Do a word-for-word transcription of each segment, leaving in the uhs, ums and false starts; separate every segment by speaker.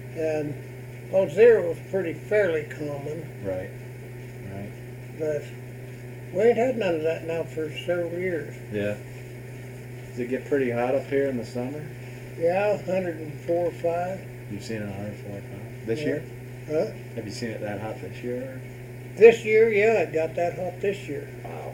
Speaker 1: And well, zero was pretty fairly common,
Speaker 2: Right. Right.
Speaker 1: but we ain't had none of that now for several years.
Speaker 2: Yeah. Does it get pretty hot up here in the summer?
Speaker 1: Yeah, one hundred four or five.
Speaker 2: You've seen it one hundred four or five this
Speaker 1: Yeah.
Speaker 2: year?
Speaker 1: Huh?
Speaker 2: Have you seen it that hot this year?
Speaker 1: This year, yeah, it got that hot this year.
Speaker 2: Wow.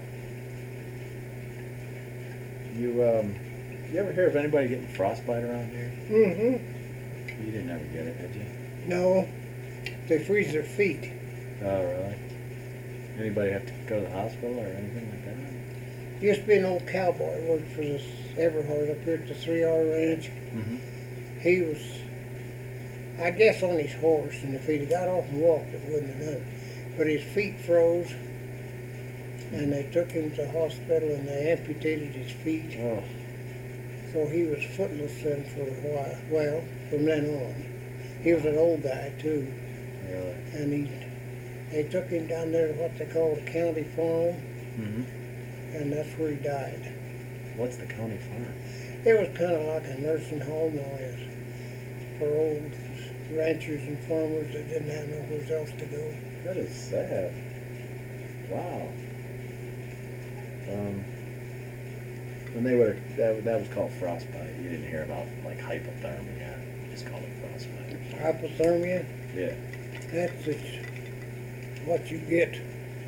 Speaker 2: You um, you ever hear of anybody getting frostbite around here?
Speaker 1: Mm-hmm.
Speaker 2: You didn't ever get it, did you?
Speaker 1: No, they freeze their feet.
Speaker 2: Oh, really? Anybody have to go to the hospital or anything like that?
Speaker 1: Used to be an old cowboy, worked for this Everhard up here at the Three R Ranch.
Speaker 2: Mm-hmm.
Speaker 1: He was, I guess, on his horse, and if he'd have got off and walked, it wouldn't have done it. But his feet froze, and they took him to the hospital, and they amputated his feet.
Speaker 2: Oh.
Speaker 1: So he was footless then for a while. Well, from then on. He was an old guy, too.
Speaker 2: Really?
Speaker 1: And he, they took him down there to what they call the county farm,
Speaker 2: Mm-hmm.
Speaker 1: and that's where he died.
Speaker 2: What's the county farm?
Speaker 1: It was kind of like a nursing home now is for old ranchers and farmers that didn't have nowhere else to go.
Speaker 2: That is sad. Wow. Um, when they were that, that was called frostbite. You didn't hear about like hypothermia. You just called it frostbite.
Speaker 1: Hypothermia,
Speaker 2: Yeah.
Speaker 1: that's just what you get.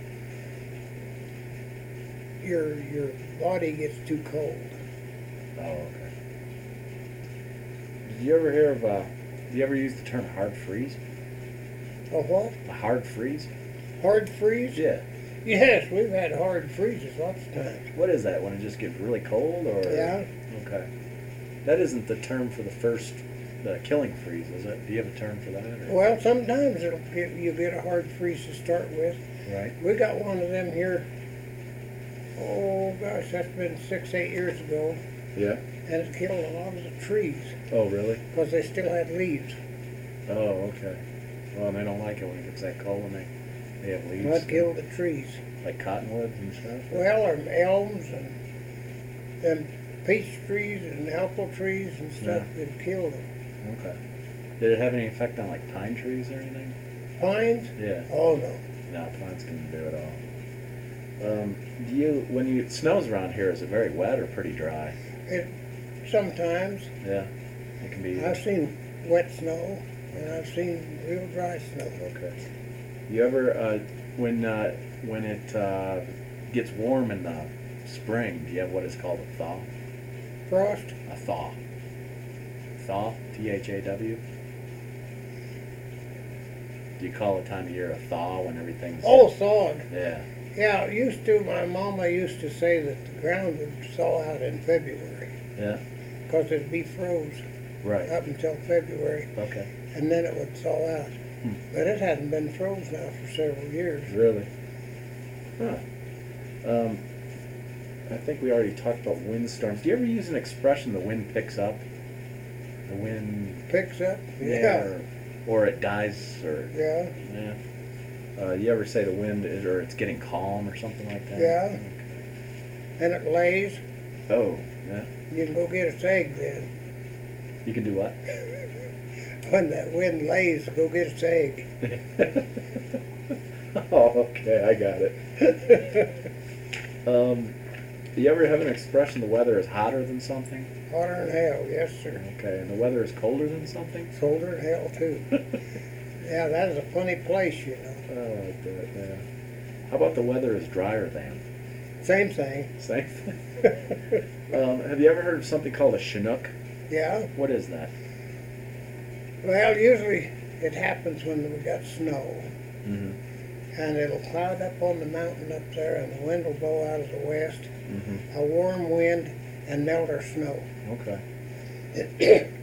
Speaker 1: Your your body gets too cold.
Speaker 2: Oh, okay. Did you ever hear of? Uh, did you ever use the term hard freeze?
Speaker 1: A what?
Speaker 2: A hard freeze?
Speaker 1: Hard freeze?
Speaker 2: Yeah.
Speaker 1: Yes, we've had hard freezes lots of times.
Speaker 2: What is that? When it just gets really cold, or?
Speaker 1: Yeah.
Speaker 2: Okay. That isn't the term for the first, the killing freeze, is it? Do you have a term for that? Or?
Speaker 1: Well, sometimes it'll get, you get a hard freeze to start with.
Speaker 2: Right.
Speaker 1: We got one of them here. Oh gosh, that's been six, eight years ago,
Speaker 2: Yeah.
Speaker 1: and it killed a lot of the trees
Speaker 2: Oh, really?
Speaker 1: because they still had leaves.
Speaker 2: Oh, okay. Well, they don't like it when it gets that cold and they, they have leaves.
Speaker 1: That killed the trees.
Speaker 2: Like cottonwoods and stuff?
Speaker 1: Well, or elms and them peach trees and apple trees and stuff that killed them.
Speaker 2: Okay. Did it have any effect on like pine trees or anything?
Speaker 1: Pines?
Speaker 2: Yeah.
Speaker 1: Oh no.
Speaker 2: No, pines couldn't do it all. Um, do you, when you, it snows around here, is it very wet or pretty dry?
Speaker 1: It sometimes
Speaker 2: Yeah. It can be.
Speaker 1: I've seen wet snow and I've seen real dry snow.
Speaker 2: Okay. You ever, uh, when, uh, when it, uh, gets warm in the spring, do you have what is called a thaw?
Speaker 1: Frost?
Speaker 2: A thaw. Thaw? T H A W? Do you call the time of year a thaw when everything's...
Speaker 1: Oh, thawed.
Speaker 2: Yeah.
Speaker 1: Yeah, it used to. My mama used to say that the ground would thaw out in February
Speaker 2: Yeah.
Speaker 1: because it'd be froze
Speaker 2: Right.
Speaker 1: up until February,
Speaker 2: Okay.
Speaker 1: and then it would thaw out.
Speaker 2: Hmm.
Speaker 1: But it hadn't been froze now for several years.
Speaker 2: Really? Huh. Um, I think we already talked about windstorms. Do you ever use an expression, the wind picks up? The wind...
Speaker 1: Picks up?
Speaker 2: Yeah. Or, or it dies, or...
Speaker 1: Yeah.
Speaker 2: Yeah. Uh, you ever say the wind is, or it's getting calm or something like that?
Speaker 1: Yeah.
Speaker 2: Okay.
Speaker 1: And it lays.
Speaker 2: Oh, yeah.
Speaker 1: You can go get its egg then.
Speaker 2: You can do what?
Speaker 1: When that wind lays, go get its egg.
Speaker 2: Oh, okay, I got it. um, do you ever have an expression, the weather is hotter than something?
Speaker 1: Hotter than hell, yes sir.
Speaker 2: Okay, and the weather is colder than something?
Speaker 1: Colder than hell too. Yeah, that is a funny place, you know.
Speaker 2: Oh, I like that, yeah. How about the weather is drier than?
Speaker 1: Same thing.
Speaker 2: Same thing. um, have you ever heard of something called a Chinook?
Speaker 1: Yeah.
Speaker 2: What is that?
Speaker 1: Well, usually it happens when we got snow.
Speaker 2: Mm-hmm.
Speaker 1: And it'll cloud up on the mountain up there, and the wind will blow out of the west,
Speaker 2: Mm-hmm.
Speaker 1: a warm wind, and melt our snow.
Speaker 2: Okay.